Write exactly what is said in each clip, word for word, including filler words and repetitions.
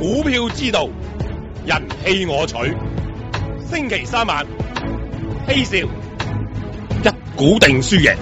股票之道，人棄我取。星期三晚，嬉笑一股定輸贏。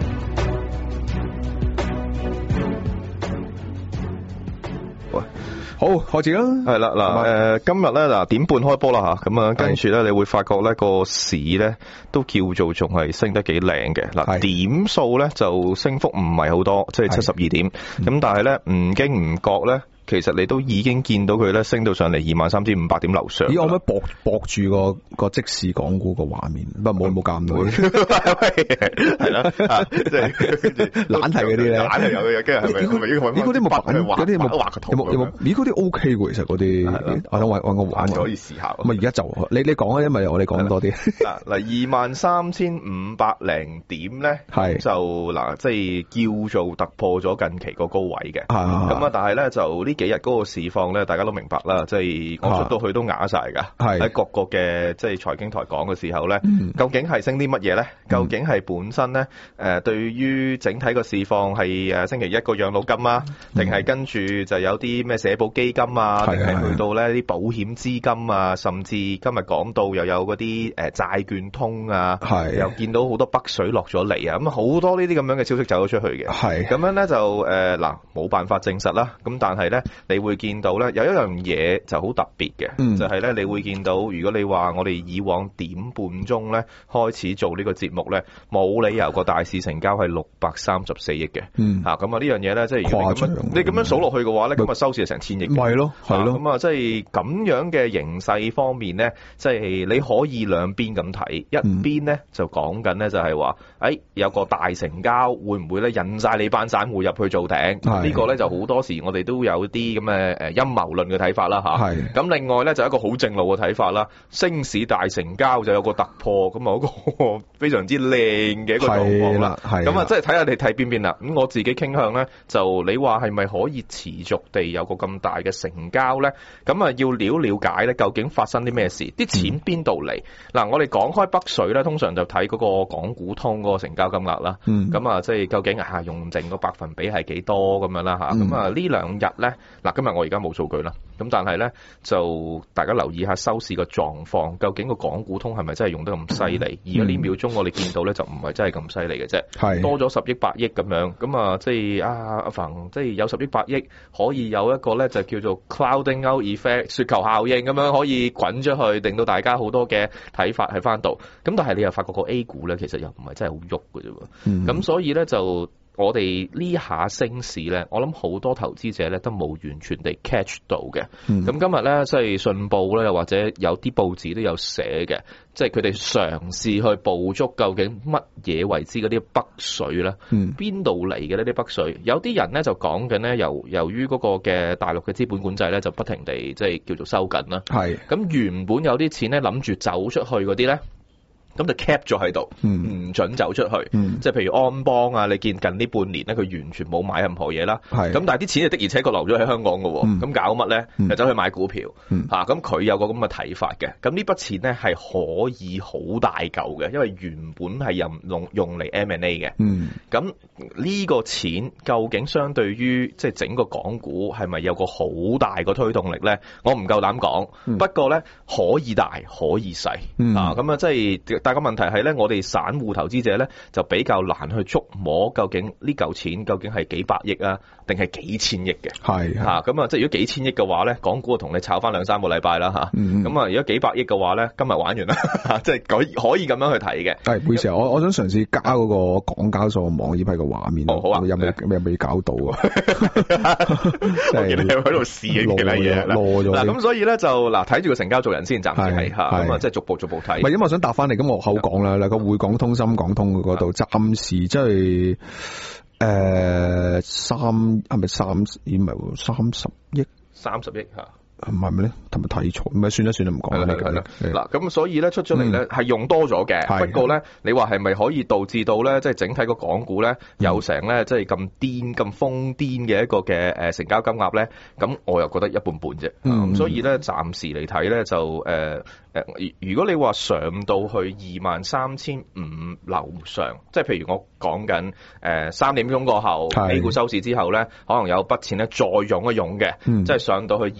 好，開始啦。 係啦，嗱，誒，今日咧嗱點半開波啦吓，咁啊，跟住咧你會發覺咧個市咧都叫做仲係升得幾靚嘅。嗱，點數咧就升幅唔係好多，即係七十二點。咁但係咧唔經唔覺咧，其實你都已經見到佢咧升到上嚟二萬三千五百點樓上。 咦，我可唔可以搏搏住個個即時港股個畫面？唔係冇冇咁耐， 係啦，即係懶係嗰啲咧， 懶係有嘅，跟住係咪係咪應該揾翻？ 咦，嗰啲冇版，嗰啲冇畫個圖， 有冇有冇？咦，嗰啲 O K 喎，其實嗰啲，我想揾揾個玩可以試下。 咁啊，而家就你你講啊，因為我哋講多啲。 嗱嗱，二萬三千五百零點咧， 係就嗱，即係叫做突破咗近期個高位嘅。咁啊，但係咧就呢幾日嗰個市況咧，大家都明白啦，即係我出到去都啞晒㗎。喺各個嘅即係財經台講嘅時候咧，究竟係升啲乜嘢咧？究竟係本身咧誒，對於整體個市況係誒星期一個養老金啊，定係跟住就有啲咩社保基金啊，定係去到咧啲保險資金啊，甚至今日講到又有嗰啲誒債券通啊，又見到好多北水落咗嚟啊，咁好多呢啲咁樣嘅消息走咗出去嘅。係咁樣咧就誒嗱冇辦法證實啦。咁但係咧，你會見到咧有一樣嘢就好特別嘅，嗯、就係咧你會見到，如果你話我哋以往點半鐘咧開始做呢個節目咧，冇理由個大市成交係六百三十四億嘅。嗯，嚇咁啊呢樣嘢咧，即係如果你咁樣你咁樣數落去嘅話咧，咁啊收市係成千億嘅。咪咯，係咯。咁啊，即係咁樣嘅形勢方面咧，即係你可以兩邊咁睇，一邊咧就講緊咧就係話，誒有個大成交會唔會咧引晒你班散戶入去做頂？呢個咧就好多時我哋都有啲咁嘅誒陰謀論嘅睇法啦嚇。係。咁另外咧就一個好正路嘅睇法啦，升市大成交就有個突破，咁啊嗰個非常之靚嘅一個狀況啦。係。咁啊，即係睇下你睇邊邊啦。咁我自己傾向咧，就你話係咪可以持續地有個咁大嘅成交咧？咁啊要了了解咧，究竟發生啲咩事？啲錢邊度嚟？嗱、嗯，我哋講開北水咧，通常就睇嗰個港股通嗰個成交金額啦。嗯。咁啊，即係究竟啊用剩個百分比係幾多咁樣啦嚇？咁啊呢兩日咧，嗱今日我而家冇數據啦。咁但係咧就大家留意下收市個狀況，究竟個港股通係咪真係用得咁犀利？而家呢秒鐘我哋見到咧就唔係真係咁犀利嘅啫，係多咗十億八億咁樣。咁啊即係啊阿馮，即係有十億八億可以有一個咧就叫做 clouding out effect 雪球效應咁樣可以滾出去，令到大家好多嘅睇法喺翻度。咁但係你又發覺個 A 股咧其實又唔係真係好喐嘅啫喎。咁、嗯、所以咧就。我哋呢下升市咧，我諗好多投資者咧都冇完全地 catch 到嘅。咁、嗯、今日咧，即係信報咧，又或者有啲報紙都有寫嘅，即係佢哋嘗試去捕捉究竟乜嘢為之嗰啲北水咧，邊度嚟嘅呢啲北水？有啲人咧就講緊咧，由由於嗰個嘅大陸嘅資本管制咧，就不停地即係叫做收緊啦。係咁原本有啲錢咧諗住走出去嗰啲咧。咁就 cap 咗喺度，唔、嗯、準走出去。嗯、即係譬如安邦啊，你見近呢半年咧，佢完全冇買任何嘢啦。咁但係啲錢就的而且確留咗喺香港㗎喎。咁、嗯、搞乜咧？就走去買股票。咁佢、嗯啊、有個咁嘅睇法嘅。咁呢筆錢咧係可以好大嚿嘅，因為原本係用用嚟 M and A 嘅。咁呢、嗯、個錢究竟相對於即係整個港股係咪有個好大個推動力咧？我唔夠膽講。嗯、不過咧可以大可以細。嗯、啊咁啊，即係。但個問題係咧，我哋散戶投資者咧就比較難去觸摸究竟呢嚿錢究竟係幾百億啊，定係幾千億嘅？係嚇咁啊！即係如果幾千億嘅話咧，港股同你炒翻兩三個禮拜啦嚇。咁啊、嗯，如果幾百億嘅話咧，今日玩完啦，即係可以可以咁樣去睇嘅。係，每時我我想嘗試加嗰個港交所網頁喺個畫面。哦，好啊，有未有未搞到啊？我見你喺度試嘅其他嘢啦。嗱咁，所以咧就嗱睇住個成交做人先，暫時係嚇咁啊，即係逐步逐步睇。唔係，因為我想答翻你咁我。口講啦，嗱個匯港通、深港通嗰度，暫時即係誒三係咪三？咦唔係喎，三十億，三十億嚇。唔係咪咧？同埋睇錯，唔係算啦算啦，唔講啦。係啦，嗱咁所以咧出咗嚟咧係用多咗嘅，不過咧你話係咪可以導致到咧即係整體個港股咧有成咧即係咁癲咁瘋癲嘅一個嘅誒成交金額咧？咁我又覺得一半半啫。咁所以咧暫時嚟睇咧就誒誒，如果你話上到去二萬三千五樓上，即係譬如我講緊誒三點鐘過後，A 股收市之後咧，可能有筆錢咧再湧一湧嘅，即係上到去二萬三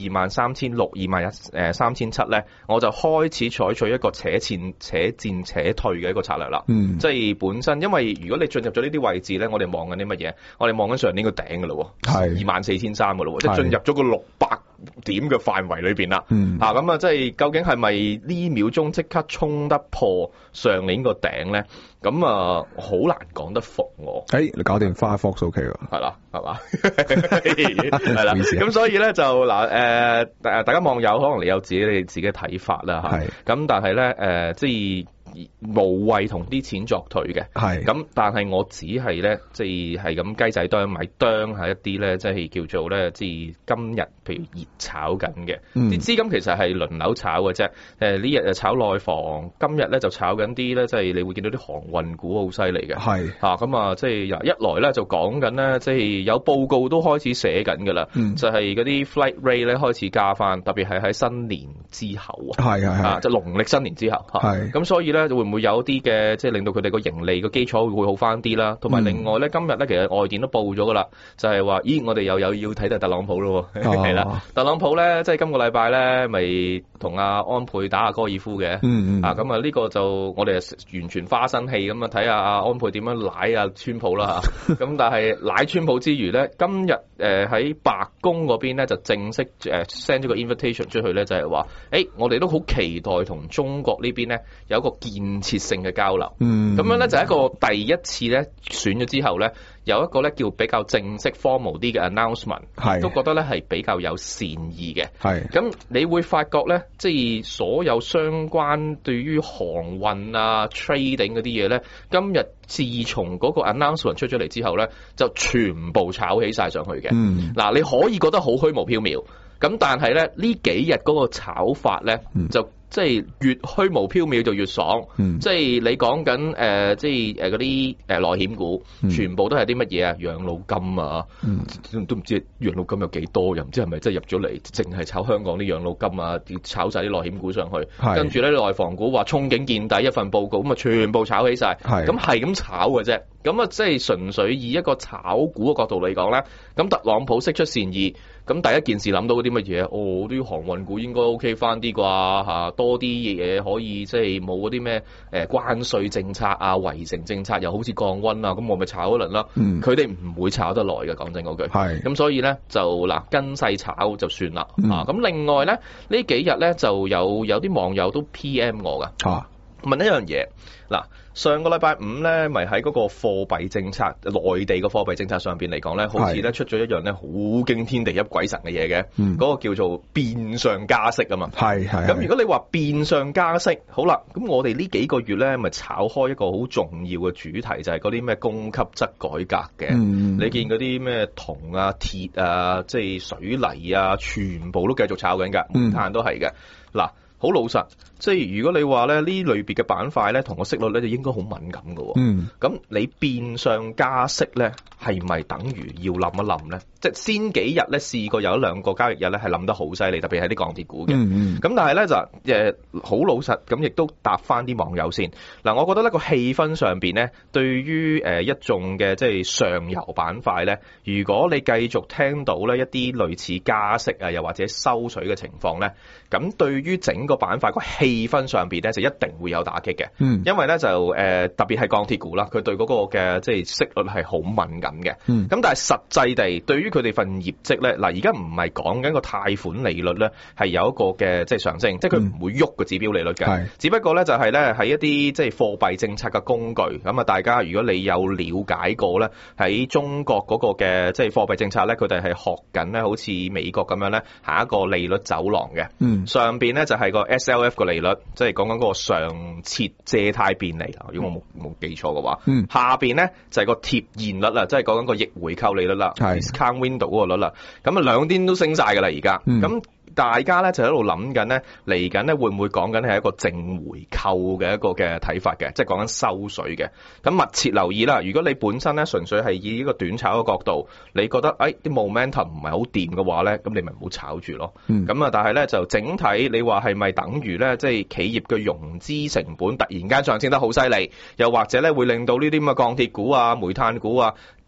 三千六、二萬一三千七咧，我就開始採取一個且戰且戰且退嘅一個策略啦。嗯，即係本身，因為如果你進入咗呢啲位置咧，我哋望緊啲乜嘢？我哋望緊上年個頂噶咯，係二萬四千三噶咯，即係進入咗個六百點嘅範圍裏邊啦。嗯，啊咁啊，即係究竟係咪呢秒鐘即刻衝得破上年個頂咧？咁啊，好難講得服我。誒、欸， 你搞掂 Firefox OK 喎？ 係啦，係嘛？係啦。咁所以咧就嗱誒誒，大家網友可能你有自己你自己嘅睇法啦嚇。係。咁但係咧誒，即係。無謂同啲錢作對嘅，係咁，但係我只係咧，即係係咁雞仔啄米啄係一啲咧，即係叫做咧，即係今日譬如熱炒緊嘅，啲、嗯、資金其實係輪流炒嘅啫。誒呢日就炒內房，今日咧就炒緊啲咧，即係你會見到啲航運股好犀利嘅，係嚇咁啊！即係一來咧就講緊咧，即係有報告都開始寫緊㗎啦，就係嗰啲 flight rate 咧開始加翻，特別係喺新年之後啊，係係係，即係農曆新年之後嚇，係咁，所以咧。會唔會有啲嘅，即係令到佢哋個盈利個基礎會好翻啲啦？同埋另外咧，今日咧其實外電都報咗噶啦，就係話，咦，我哋又有要睇到特朗普咯，係啦、哦，特朗普咧，即係今個禮拜咧，咪同阿安倍打下高爾夫嘅，嗯嗯，啊，咁啊呢個就我哋完全花生氣咁啊，睇下阿安倍點樣奶阿川普啦吓，咁但係奶川普之餘咧，今日誒喺白宮嗰邊咧就正式誒 send 咗個 invitation 出去咧，就係話，誒，我哋都好期待同中國呢邊咧有一個建設性嘅交流，嗯，咁樣咧就係一個第一次咧選咗之後咧，有一個咧叫比較正式 formal 啲嘅 announcement，係都覺得咧係比較有善意嘅，係咁你會發覺咧，即係所有相關對於航運啊 trading 嗰啲嘢咧，今日自從嗰個 announcement 出咗嚟之後咧，就全部炒起晒上去嘅，嗯，嗱你可以覺得好虛無縹緲，咁但係咧呢幾日嗰個炒法咧，嗯，就即係越虛無縹緲就越爽，嗯、即係你講緊誒，即係誒嗰啲誒內險股，嗯、全部都係啲乜嘢啊？養老金啊，嗯、都唔知養老金有幾多，又唔知係咪真係入咗嚟，淨係炒香港啲養老金啊，炒晒啲內險股上去，跟住咧內房股話憧憬見底，一份報告咁啊，全部炒起晒，咁係咁炒嘅啫。咁啊，即係純粹以一個炒股嘅角度嚟講咧，咁特朗普釋出善意，咁第一件事諗到嗰啲乜嘢？哦，啲航運股應該 OK 翻啲啩嚇，多啲嘢可以即係冇嗰啲咩誒關稅政策啊、圍城政策又好似降溫啊，咁我咪炒一輪啦。佢哋唔會炒得耐嘅，講真嗰句。係。咁所以咧就嗱跟勢炒就算啦。嗯、啊，咁另外咧呢幾日咧就有有啲網友都 P M 我㗎。啊。問一樣嘢，嗱上個禮拜五咧，咪喺嗰個貨幣政策，內地嘅貨幣政策上邊嚟講咧，好似咧出咗一樣咧好驚天地泣鬼神嘅嘢嘅，嗰、嗯、個叫做變相加息啊嘛。係係。咁如果你話變相加息，好啦，咁我哋呢幾個月咧，咪炒開一個好重要嘅主題，就係嗰啲咩供給側改革嘅。嗯、你見嗰啲咩銅啊、鐵啊、即係水泥啊，全部都繼續炒緊㗎，煤炭都係嘅。嗱、嗯。好老實，即係如果你話咧呢類別嘅板塊咧，同個息率咧就應該好敏感㗎喎。嗯。咁你變相加息咧，係咪等於要諗一諗咧？即係先幾日咧試過有一兩個交易日咧係諗得好犀利，特別係啲鋼鐵股嘅。嗯嗯。咁但係咧就誒好老實，咁亦都答翻啲網友先。嗱，我覺得呢個氣氛上邊咧，對於誒一眾嘅即係上游板塊咧，如果你繼續聽到咧一啲類似加息啊，又或者收水嘅情況咧，咁對於整個板塊個氣氛上邊咧就一定會有打擊嘅，嗯，因為咧就誒、呃、特別係鋼鐵股啦，佢對嗰個嘅即係息率係好敏感嘅，嗯，咁但係實際地對於佢哋份業績咧，嗱而家唔係講緊個貸款利率咧係有一個嘅即係上升，即係佢唔會喐個指標利率嘅，嗯，只不過咧就係咧喺一啲即係貨幣政策嘅工具，咁啊大家如果你有了解過咧喺中國嗰個嘅即係貨幣政策咧，佢哋係學緊咧好似美國咁樣咧下一個利率走廊嘅，嗯，上邊咧就係個 S L F 個利率，即係講緊嗰個上設借貸便利，如果我冇冇記錯嘅話，嗯，下邊咧就係個貼現率啦，即係講緊個逆回購利率啦 ，discount window 嗰個率啦，咁啊兩邊都升晒㗎啦而家，咁。大家咧就喺度諗緊咧，嚟緊咧會唔會講緊係一個正回購嘅一個嘅睇法嘅，即係講緊收水嘅。咁密切留意啦。如果你本身咧純粹係以呢個短炒嘅角度，你覺得誒啲 momentum 唔係好掂嘅話咧，咁你咪唔好炒住咯。咁啊、嗯，但係咧就整體你話係咪等於咧，即係企業嘅融資成本突然間上升得好犀利，又或者咧會令到呢啲咁嘅鋼鐵股啊、煤炭股啊，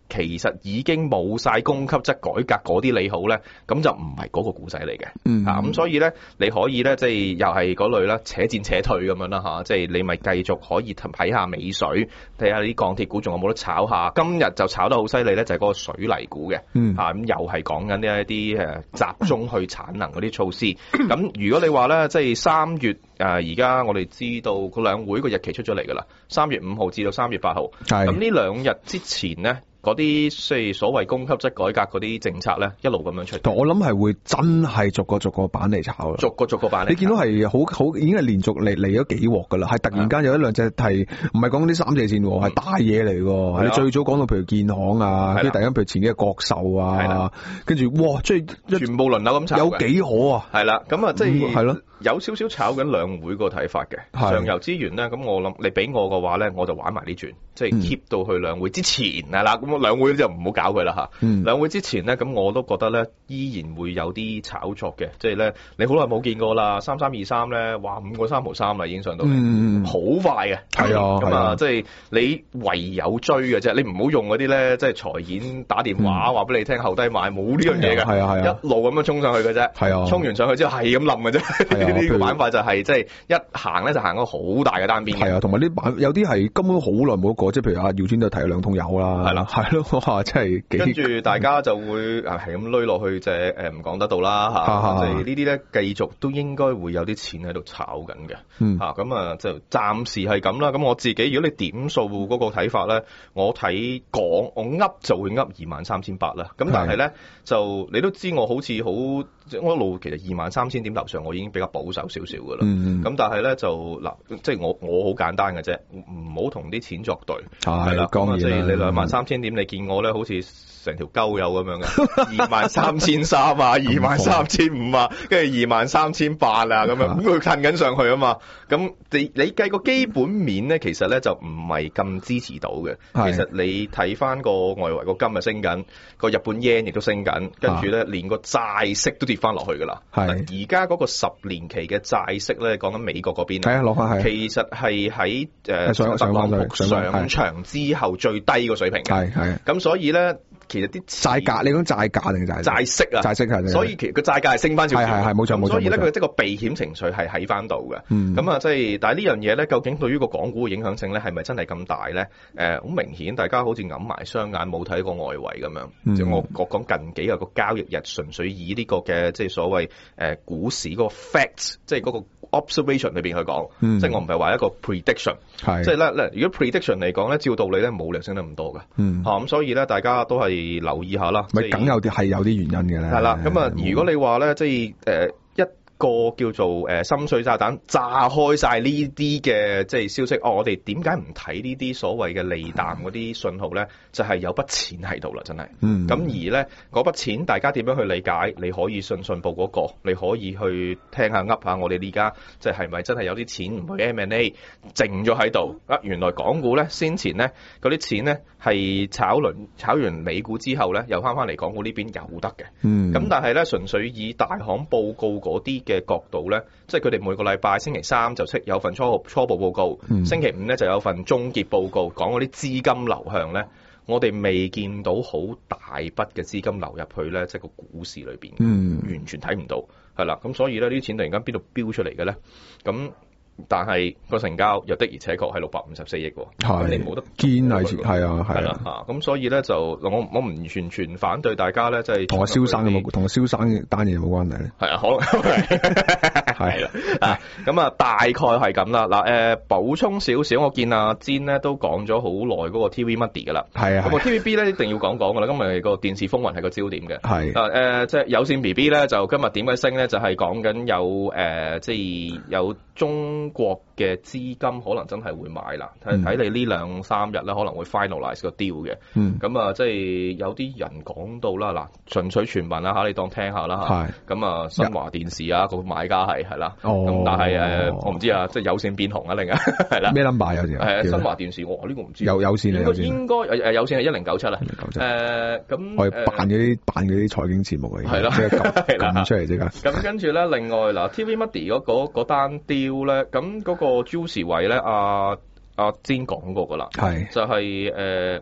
其實已經冇晒供給側改革嗰啲利好咧，咁就唔係嗰個故仔嚟嘅。 嗯， 啊，咁所以咧，你可以咧，即係又係嗰類啦，且戰且退咁樣啦嚇，即係你咪繼續可以睇下尾水，睇下啲鋼鐵股仲有冇得炒下。今日就炒得好犀利咧，就係嗰個水泥股嘅。 嗯， 啊，咁又係講緊呢一啲誒集中去產能嗰啲措施。咁如果你話咧，即係三月誒而家我哋知道個兩會個日期出咗嚟㗎啦，三月五號至到三月八號。係。咁呢兩日之前咧，嗰啲即係所謂供給側改革嗰啲政策咧，一路咁樣出。 我諗係會真係逐個逐個板嚟炒啦。 逐個逐個板嚟。你見到係好好已經係連續嚟嚟咗幾鑊㗎啦，係突然間有一兩隻係唔係講啲三隻線喎，係大嘢嚟喎。你最早講到譬如建行啊，跟住突然間譬如前幾日國壽啊，跟住哇，即係全部輪流咁炒。 有幾可啊？ 係啦，咁啊即係係咯。 有少少炒緊兩會個睇法嘅上游資源咧，咁我諗你俾我嘅話咧，我就玩埋呢轉，即係 keep 到去兩會之前係啦。咁我兩會就唔好搞佢啦嚇。嗯、兩會之前咧，咁我都覺得咧依然會有啲炒作嘅，即係咧你好耐冇見過啦，三三二三咧，哇五個三毫三啦已經上到嚟，好、嗯、快嘅。係啊，咁啊即係你唯有追嘅啫，你唔好用嗰啲咧，即係財演打電話話俾、嗯、你聽後低買，冇呢樣嘢嘅。係啊係啊，一路咁樣衝上去嘅啫。係啊，衝完上去之後係咁冧嘅啫。呢個板塊就係即係一行咧就行個好大嘅單邊。係啊，同埋啲板有啲係根本好耐冇過，即係譬如阿耀尊都提咗兩桶油啦。係啦，係咯，哇！真係幾跟住大家就會係咁攏落去，就係誒唔講得到啦嚇。即係呢啲咧繼續都應該會有啲錢喺度炒緊嘅。嗯。嚇咁啊，就暫時係咁啦。咁我自己如果你點數嗰個睇法咧，我睇講我噏就會噏二萬三千八啦。咁但係咧就你都知我好似好我一路其實二萬三千點樓上我已經比較保守少少噶啦，咁、嗯、但係咧就嗱，即係我我好簡單嘅啫，唔好同啲錢作對，係啦，咁啊即係你兩萬三千點，你見我咧好似成條鳩友咁樣嘅，二萬三千三啊，二萬三千五啊，跟住二萬三千八啊咁樣，咁佢褪緊上去啊嘛，咁你你計個基本面咧，其實咧就唔係咁支持到嘅，其實你睇翻個外圍個金啊升緊，個日本 yen 亦都升緊，跟住咧連個債息都跌翻落去噶啦，係而家嗰個十年期嘅債息咧，講緊美國嗰邊，係啊，攞翻係，其實係喺誒特朗普上場之後最低個水平嘅，係係，咁所以咧。其實啲債價，你講債價定債債息啊？債息係，所以其實個債價係升翻少少，係係冇錯冇錯。所以咧，佢即係個避險情緒係喺翻度嘅。嗯，咁啊，即係，但係呢樣嘢咧，究竟對於個港股嘅影響性咧，係咪真係咁大咧？誒、呃，好明顯，大家好似揞埋雙眼冇睇過外圍咁樣。嗯、即係我我講近幾日個交易日，純粹以呢個嘅即係所謂誒、呃、股市嗰個 facts，即係嗰個 observation 裏邊去講。嗯、即係我唔係話一個 prediction。係。即係咧咧，如果 prediction 嚟講咧，照道理咧冇理由升得咁多㗎。嗯。咁、啊、所以咧，大家都係留意下啦，咪梗有啲係有啲原因嘅咧。係啦，咁啊，如果你話咧，即係誒一個叫做誒深水炸彈炸開晒呢啲嘅即係消息，哦，我哋點解唔睇呢啲所謂嘅利淡嗰啲信號咧？就係、是、有筆錢喺度啦，真係。嗯。咁而咧嗰筆錢，大家點樣去理解？你可以信信報嗰、那個，你可以去聽下噏下我哋而家即係係咪真係有啲錢唔去 M and A 靜咗喺度？啊，原來港股咧先前咧嗰啲錢咧係炒輪炒完美股之後咧，又翻翻嚟港股呢邊有得嘅。嗯。咁但係咧，純粹以大行報告嗰啲嘅角度咧，即係佢哋每個禮拜星期三就出有份初初步報告，嗯、星期五咧就有份終結報告，講嗰啲資金流向咧，我哋未見到好大筆嘅資金流入去咧，即係個股市裏邊，嗯、完全睇唔到，係啦，咁所以咧呢啲錢突然間邊度飆出嚟嘅咧？咁但係個成交又的而且確係六百五十四億喎，係你冇得堅係係啊係啦嚇，咁所以咧就我我唔完全全反對大家咧，即係同阿蕭生有冇同阿蕭生單嘢有冇關係咧？係啊，可能係啦啊，咁啊大概係咁啦嗱誒，補充少少，我見阿詹咧都講咗好耐嗰個 T V Muddy 噶啦，係啊，咁個 T V B 咧一定要講講噶啦，今日個電視風雲係個焦點嘅，係啊誒，即係有線 B B 咧就今日點解升咧？就係講緊有誒，即係有中國嘅資金可能真係會買啦，睇睇你呢兩三日咧可能會 finalize 個 deal 嘅，咁啊即係有啲人講到啦，嗱純粹傳聞啦嚇，你當聽下啦嚇，咁啊新華電視啊個買家係係啦，咁但係誒我唔知啊，即係有線變紅啊另啊，係啦咩 number 有線？係啊新華電視，我呢個唔知有有線啊有線應該誒有線係一零九七啦，誒咁我係扮嗰啲扮嗰啲財經節目嚟嘅，係啦，即係撳出嚟啫㗎。咁跟住咧，另外嗱 T V Muddy 嗰嗰嗰單 deal 咧，咁嗰個 juicy 位咧，阿阿詹講過噶啦，係就係誒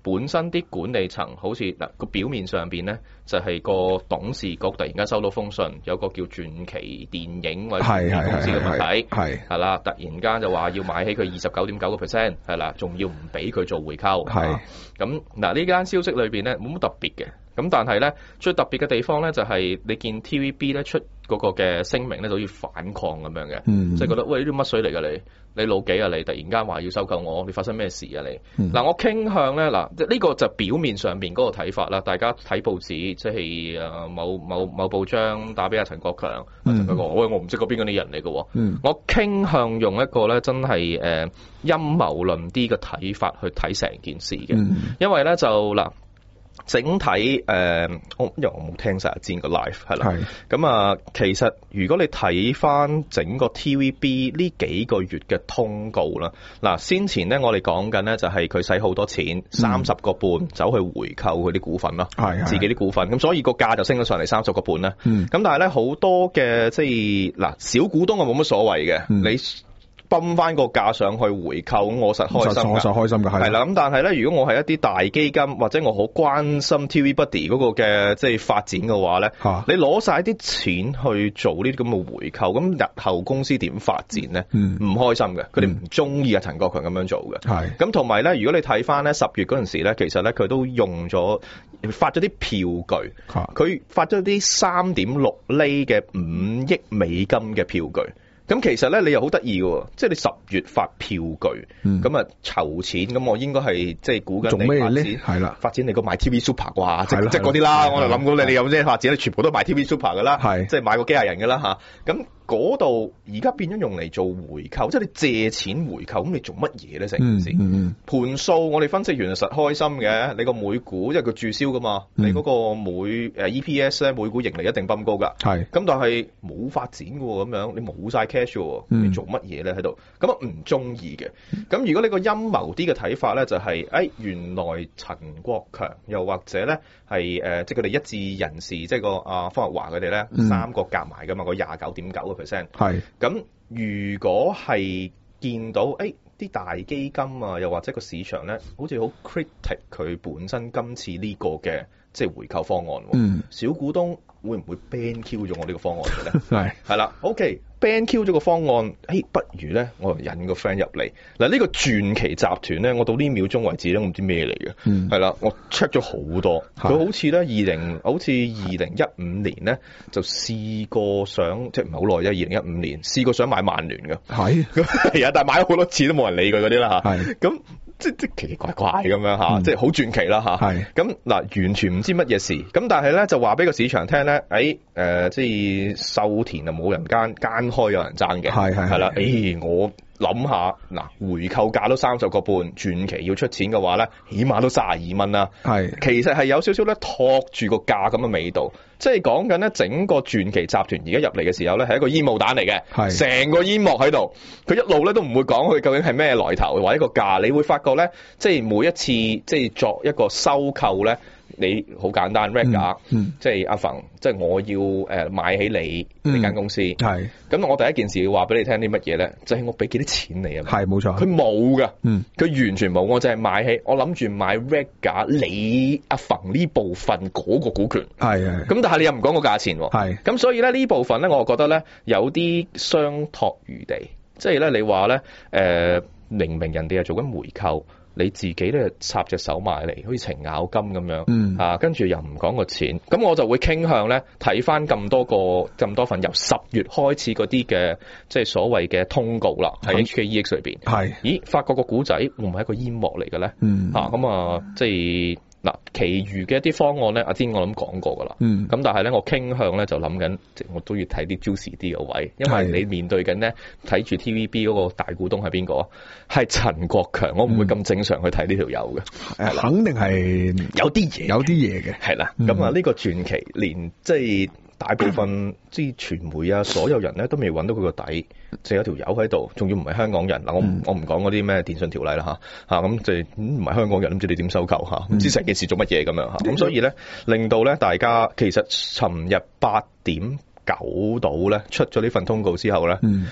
本身啲管理層好似嗱個表面上邊咧，就係、是、個董事局突然間收到封信，有個叫傳奇電影或者傳奇公司嘅問題，係係啦，突然間就話要買起佢二十九點九個 percent，係啦，仲要唔俾佢做回購，係咁嗱呢間消息裏邊咧冇乜特別嘅。咁但係咧，最特別嘅地方咧就係、是、你見 T V B 咧出嗰個嘅聲明咧，就好似反抗咁樣嘅，嗯、即係覺得喂呢啲乜水嚟㗎你？你老幾啊你？突然間話要收購我，你發生咩事啊你？嗱、嗯、我傾向咧嗱，呢、這個就表面上邊嗰個睇法啦。大家睇報紙，即係誒某某某報章打俾阿陳國強，陳國強喂我唔識嗰邊嗰啲人嚟嘅，嗯、我傾向用一個咧真係誒陰謀論啲嘅睇法去睇成件事嘅，嗯、因為咧就嗱。整體誒、呃，我因為我冇聽晒阿戰個 live 係啦，咁啊，其實如果你睇翻整個 T V B 呢幾個月嘅通告啦，嗱先前咧我哋講緊咧就係佢使好多錢，三十個半走去回購佢啲股份啦，係自己啲股份，咁所以個價就升咗上嚟三十個半啦。咁、嗯、但係咧好多嘅即係嗱小股東啊冇乜所謂嘅，嗯、你。泵翻個價上去回購，我實開心，我實開心嘅係啦。咁但係咧，如果我係一啲大基金或者我好關心 TVBuddy 嗰個嘅即係發展嘅話咧，啊、你攞晒啲錢去做呢啲咁嘅回購，咁日後公司點發展咧？唔、嗯、開心嘅，佢哋唔中意阿陳國強咁樣做嘅。係咁同埋咧，如果你睇翻咧十月嗰陣時咧，其實咧佢都用咗發咗啲票據，佢、啊、發咗啲三點六厘嘅五億美金嘅票據。咁其實咧，你又好得意嘅，即係你十月發票據，咁啊籌錢，咁我應該係即係估緊你發展，係啦，發展你個買 T V Super 啩，即即係嗰啲啦。我就諗到你你有咩發展，你全部都買 T V Super 噶啦，係即係買個機械人噶啦吓。咁嗰度而家變咗用嚟做回購，即係你借錢回購，咁你做乜嘢咧？成件事盤數我哋分析完就實開心嘅，你個每股因為佢註銷噶嘛，你嗰個每誒 E P S 咧每股盈利一定崩高噶，係咁但係冇發展嘅喎，咁樣你冇晒 cash 喎，你做乜嘢咧喺度？咁啊唔中意嘅。咁如果你個陰謀啲嘅睇法咧，就係誒原來陳國強又或者咧係誒即係佢哋一致人士，即係個阿方日華佢哋咧三個夾埋噶嘛，個廿九點九個 percent 係。咁如果係見到誒啲大基金啊，又或者個市場咧，好似好 critic 佢本身今次呢個嘅即係回購方案，嗯，小股東會唔會 ban Q 咗我呢個方案嘅咧？係係啦 ，OK。ban Q 咗個方案，誒，不如咧，我引個 friend 入嚟。嗱，呢個傳奇集團咧，我到呢秒鐘為止咧，我唔知咩嚟嘅，係啦、嗯，我 check 咗好多，佢好似咧，二零，好似二零一五年咧，就試過想，即係唔係好耐啫，二零一五年試過想買曼聯嘅，係，係啊，但係買咗好多次都冇人理佢嗰啲啦嚇，係，咁即即奇奇怪怪咁樣嚇，嗯、即係好傳奇啦嚇，係，咁嗱，完全唔知乜嘢事，咁但係咧就話俾個市場聽咧，誒、哎，誒、呃，即係秀田啊冇人間間。開有人爭嘅，係係係啦，誒、哎，我諗下，嗱，回購價都三十個半，傳奇要出錢嘅話咧，起碼都三十二蚊啦，係，其實係有少少咧托住個價咁嘅味道，即係講緊咧整個傳奇集團而家入嚟嘅時候咧係一個煙霧彈嚟嘅，係，成個煙幕喺度，佢一路咧都唔會講佢究竟係咩來頭或者一個價，你會發覺咧，即係每一次即係作一個收購咧。你好簡單 reg 價，即係阿馮，即係我要誒買起你呢間公司，係咁、嗯、我第一件事要話俾你聽啲乜嘢咧？就係、是、我俾幾多錢你啊？係冇錯，佢冇噶，嗯，佢完全冇，我就係買起，我諗住買 reg 價你阿馮呢部分嗰個股權，係係，咁但係你又唔講個價錢，係，咁所以咧呢部分咧，我覺得咧有啲商榷餘地，即係咧你話咧誒明明人哋係做緊回購。你自己咧插隻手埋嚟，好似程咬金咁樣，嗯、啊，跟住又唔講個錢，咁我就會傾向咧睇翻咁多個咁多份由十月開始嗰啲嘅即係所謂嘅通告啦，喺 H K E X 裏邊，係，咦，發覺個古仔會唔會係一個煙幕嚟嘅咧？嗯，啊，咁啊，即係。嗱，其餘嘅一啲方案咧，阿天我諗講過噶啦，嗯，咁但係咧，我傾向咧就諗緊，即我都要睇啲 juicy 啲嘅位，因為你面對緊咧睇住 T V B 嗰個大股東係邊個？係陳國強，我唔會咁正常去睇呢條友嘅， 嗯、肯定係有啲嘢，有啲嘢嘅， 係啦，咁啊呢個傳奇連即係。大部分即係傳媒啊，所有人咧都未揾到佢個底，就有條友喺度，仲要唔係香港人嗱，我唔、嗯、我唔講嗰啲咩電信條例啦嚇嚇，咁就唔係香港人，唔知你點收購嚇，唔、嗯、知成件事做乜嘢咁樣嚇，咁、嗯、所以咧令到咧大家其實尋日八點九到咧出咗呢份通告之後咧，咁、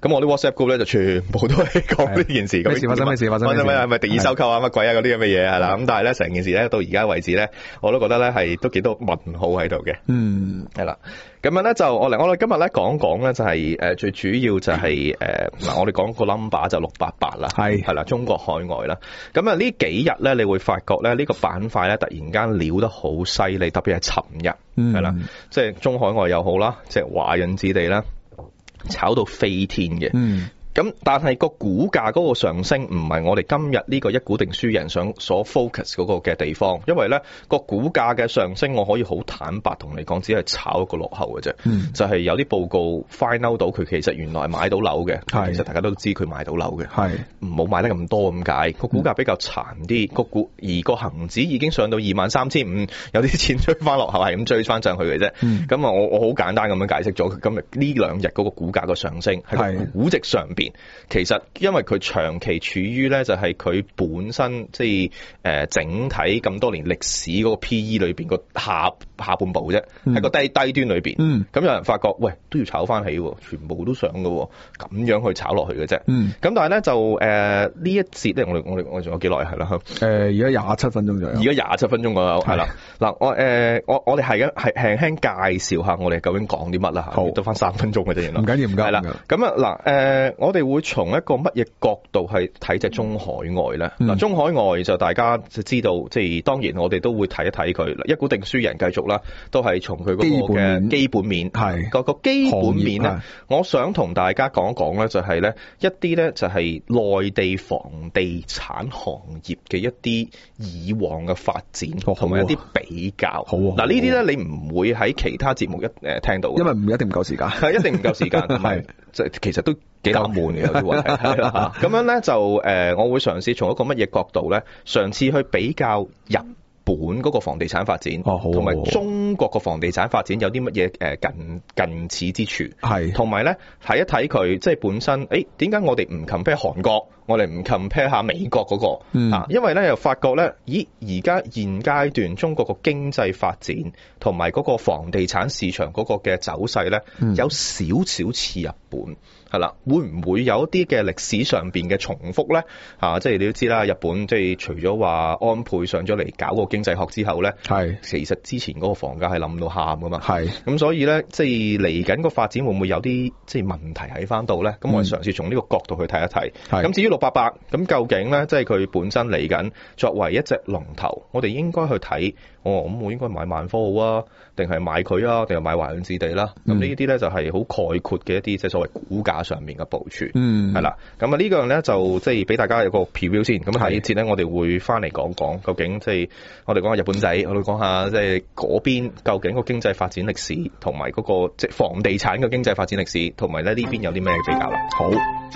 咁我啲 WhatsApp group 咧就全部都係講呢件事。 咩事發生？咩事發生？ 發生咩？係咪敵意收購啊？乜鬼啊？嗰啲咁嘅嘢係啦。咁但係咧成件事咧到而家為止咧，我都覺得咧係都幾多問號喺度嘅。 嗯， 係啦。咁樣咧就我嚟我哋今日咧講講咧就係誒最主要就係誒嗱我哋講個 number 就六八八啦，係係啦中國海外啦。咁啊呢幾日咧你會發覺咧呢個板塊咧突然間撩得好犀利，特別係尋日係啦，即係中海外又好啦，即係華潤置地啦，炒到飛天嘅。嗯。咁但係個股價嗰個上升唔係我哋今日呢個一股定輸贏想所 focus 嗰個嘅地方，因為咧個股價嘅上升我可以好坦白同你講，只係炒一個落後嘅啫。嗯，就係有啲報告 find out 到佢其實原來買到樓嘅，其實大家都知佢買到樓嘅，係唔好買得咁多咁解。個股價比較殘啲，個股而個恒指已經上到二萬三千五，有啲錢追翻落後係咁追翻上去嘅啫。嗯，咁啊我我好簡單咁樣解釋咗今日呢兩日嗰個股價個上升係估值上邊。其實因為佢長期處於咧就係佢本身即係誒、呃、整體咁多年歷史嗰個 P E 裏邊個下下半部啫，喺、嗯、個低低端裏邊。嗯，咁有人發覺喂都要炒翻起，全部都上嘅，咁樣去炒落去嘅啫。嗯，咁但係咧就誒呢、呃、一節咧，我哋我哋我仲有幾耐係啦？ 誒而家廿七分鐘左右， 而家廿七分鐘左右係啦。嗱我誒、呃、我我哋係嘅係輕輕介紹下我哋究竟講啲乜啦。好，得翻三分鐘嘅啫，原來唔緊要唔緊要。係啦，咁啊嗱誒我哋會從一個乜嘢角度去睇隻中海外咧？嗱、嗯，中海外就大家就知道，即係當然我哋都會睇一睇佢，一股定輸贏繼續啦，都係從佢嗰個嘅基本面係個個基本面咧。我想同大家講一講咧，就係咧一啲咧就係內地房地產行業嘅一啲以往嘅發展，同埋一啲比較。好嗱，呢啲咧你唔會喺其他節目一誒聽到， 因為唔一定唔夠時間， 係一定唔夠時間，係即係其實都幾難悶嘅有啲話題，係啦咁樣咧就誒、呃，我會嘗試從一個乜嘢角度咧，嘗試去比較日本嗰個房地產發展，同埋、哦、中國個房地產發展有啲乜嘢誒近近似之處，係同埋咧睇一睇佢即係本身，誒點解我哋唔 compare 韓國，我哋唔 compare 下美國嗰、那個、嗯、啊？因為咧又發覺咧，咦而家現階段中國個經濟發展同埋嗰個房地產市場嗰個嘅走勢咧，嗯、有少少似日本。係啦，會唔會有一啲嘅歷史上邊嘅重複咧？啊，即係你都知啦，日本即係除咗話安倍上咗嚟搞個經濟學之後咧，係其實之前嗰個房價係冧到喊噶嘛。係咁，所以咧即係嚟緊個發展會唔會有啲即係問題喺翻度咧？咁、嗯、我哋嘗試從呢個角度去睇一睇。咁至於六八八，咁究竟咧即係佢本身嚟緊作為一隻龍頭，我哋應該去睇。哦，咁我應該買萬科好啊，定係買佢啊，定係買華潤置地啦？咁、嗯、呢啲咧就係好概括嘅一啲即係所謂股價上面嘅部署。嗯，係啦。咁啊呢個咧就即係俾大家有個 preview 先。咁下一節咧我哋會翻嚟講講究竟即係我哋講下日本仔，我哋講下即係嗰邊究竟個經濟發展歷史，同埋嗰個即係房地產嘅經濟發展歷史，同埋咧呢邊有啲咩比較啦？好。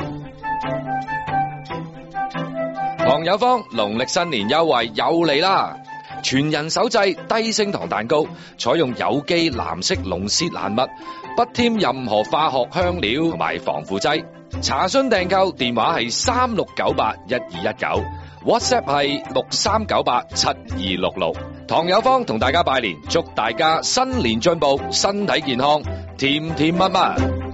黃友芳農曆新年優惠又嚟啦！全人手製低升糖蛋糕，採用有機藍色龍舌蘭蜜，不添任何化學香料同埋防腐劑。查詢訂購電話係三六九八一二一九 ，WhatsApp 係六三九八七二六六。唐友芳同大家拜年，祝大家新年進步，身體健康，甜甜蜜蜜。